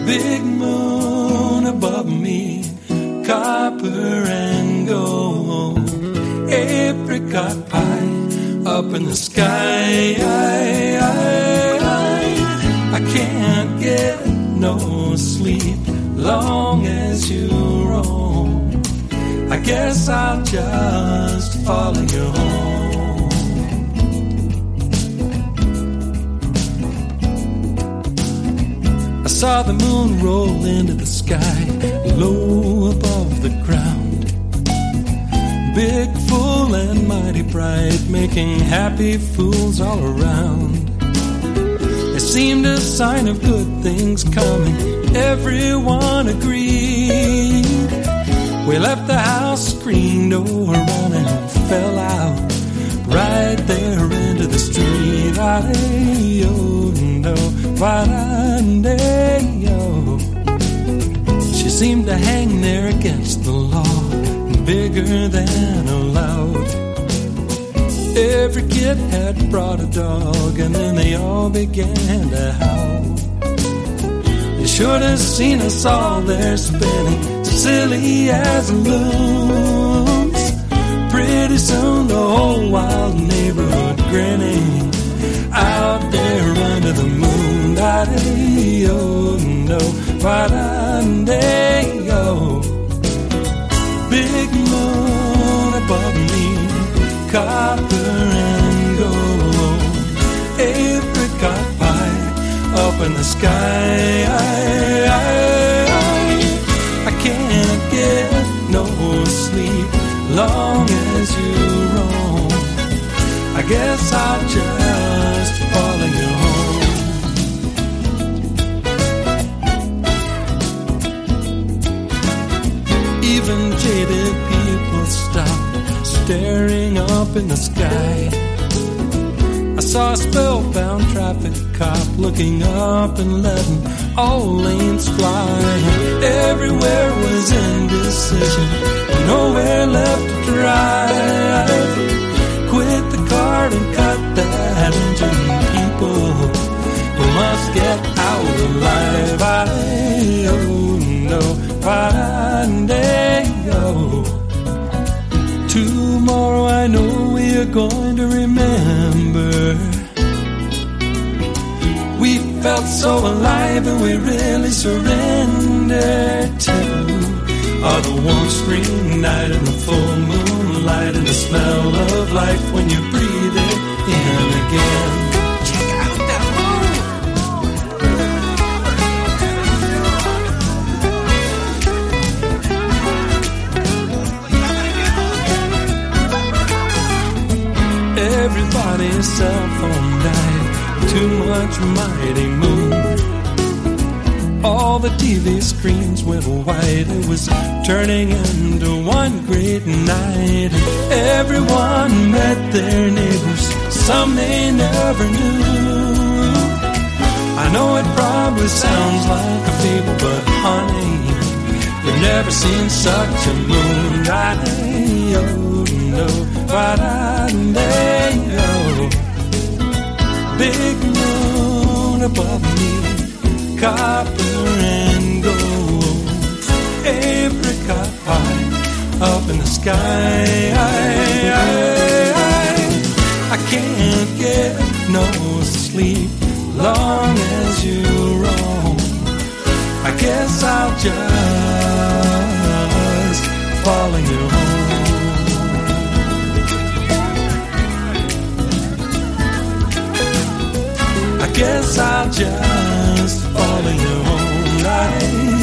Big moon above me, copper and gold, apricot pie up in the sky. I can't get no sleep long as you roam. I guess I'll just follow you home. I saw the moon roll into the sky, low above the ground, big, full, and mighty bright, making happy fools all around. It seemed a sign of good things coming, everyone agreed. We left the house screen door running and fell out right there into the street. She seemed to hang there against the law, bigger than a loud. Every kid had brought a dog, and then they all began to howl. You should have seen us all there spinning, silly as loons. Pretty soon the whole wild neighborhood grinning, out there under the moon. Big moon above me, copper and gold, apricot pie up in the sky. I can't get no sleep long as you roam. I guess I'll just follow you home. Even jaded people stop staring up in the sky. I saw a spellbound traffic cop looking up and letting all lanes fly. Everywhere was indecision, nowhere left to drive. Quit the car and cut that engine, people. We must get out alive. Tomorrow I know we are going to remember. We felt so alive and we really surrendered to the warm spring night and the full moonlight and the smell of life when you breathe it in again. Check out that Everybody's cell phone died, too much mighty moon. All the TV screens went white, it was turning into one great night. Everyone met their neighbors, some they never knew. I know it probably sounds like a fable, but honey, you've never seen such a moon. Big moon above me, copper and gold, apricot pie up in the sky. I can't get no sleep long as you roam. I guess I'll just follow you home. I guess I'll just follow you home.